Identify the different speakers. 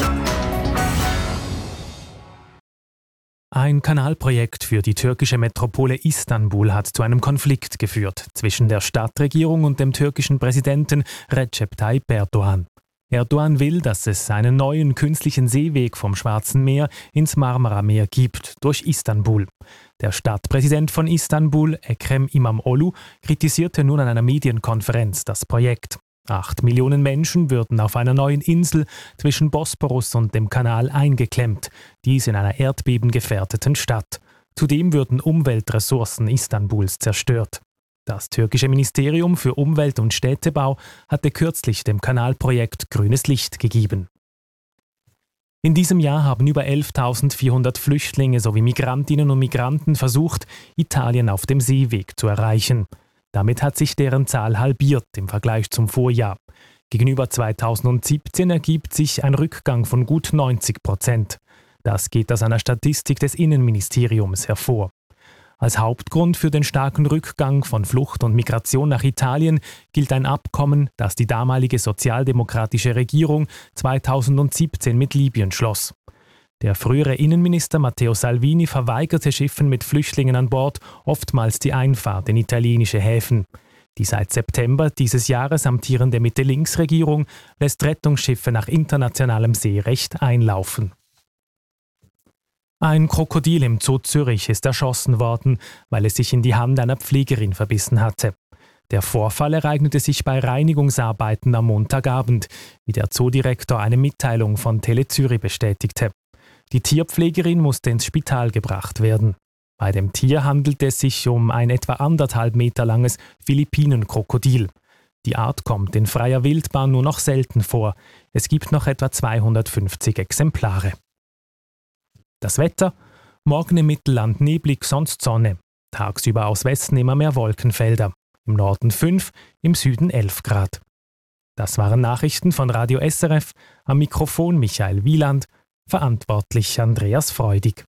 Speaker 1: Ein Kanalprojekt für die türkische Metropole Istanbul hat zu einem Konflikt geführt zwischen der Stadtregierung und dem türkischen Präsidenten Recep Tayyip Erdogan. Erdogan will, dass es einen neuen künstlichen Seeweg vom Schwarzen Meer ins Marmarameer gibt, durch Istanbul. Der Stadtpräsident von Istanbul, Ekrem İmamoğlu, kritisierte nun an einer Medienkonferenz das Projekt. 8 Millionen Menschen würden auf einer neuen Insel zwischen Bosporus und dem Kanal eingeklemmt, dies in einer erdbebengefährdeten Stadt. Zudem würden Umweltressourcen Istanbuls zerstört. Das türkische Ministerium für Umwelt und Städtebau hatte kürzlich dem Kanalprojekt grünes Licht gegeben. In diesem Jahr haben über 11.400 Flüchtlinge sowie Migrantinnen und Migranten versucht, Italien auf dem Seeweg zu erreichen. Damit hat sich deren Zahl halbiert im Vergleich zum Vorjahr. Gegenüber 2017 ergibt sich ein Rückgang von gut 90%. Das geht aus einer Statistik des Innenministeriums hervor. Als Hauptgrund für den starken Rückgang von Flucht und Migration nach Italien gilt ein Abkommen, das die damalige sozialdemokratische Regierung 2017 mit Libyen schloss. Der frühere Innenminister Matteo Salvini verweigerte Schiffen mit Flüchtlingen an Bord oftmals die Einfahrt in italienische Häfen. Die seit September dieses Jahres amtierende Mitte-Links-Regierung lässt Rettungsschiffe nach internationalem Seerecht einlaufen. Ein Krokodil im Zoo Zürich ist erschossen worden, weil es sich in die Hand einer Pflegerin verbissen hatte. Der Vorfall ereignete sich bei Reinigungsarbeiten am Montagabend, wie der Zoodirektor eine Mitteilung von Tele Zürich bestätigte. Die Tierpflegerin musste ins Spital gebracht werden. Bei dem Tier handelt es sich um ein etwa 1,5 Meter langes Philippinenkrokodil. Die Art kommt in freier Wildbahn nur noch selten vor. Es gibt noch etwa 250 Exemplare. Das Wetter? Morgen im Mittelland neblig, sonst Sonne. Tagsüber aus Westen immer mehr Wolkenfelder. Im Norden 5, im Süden 11 Grad. Das waren Nachrichten von Radio SRF. Am Mikrofon Michael Wieland. Verantwortlich Andreas Freudig.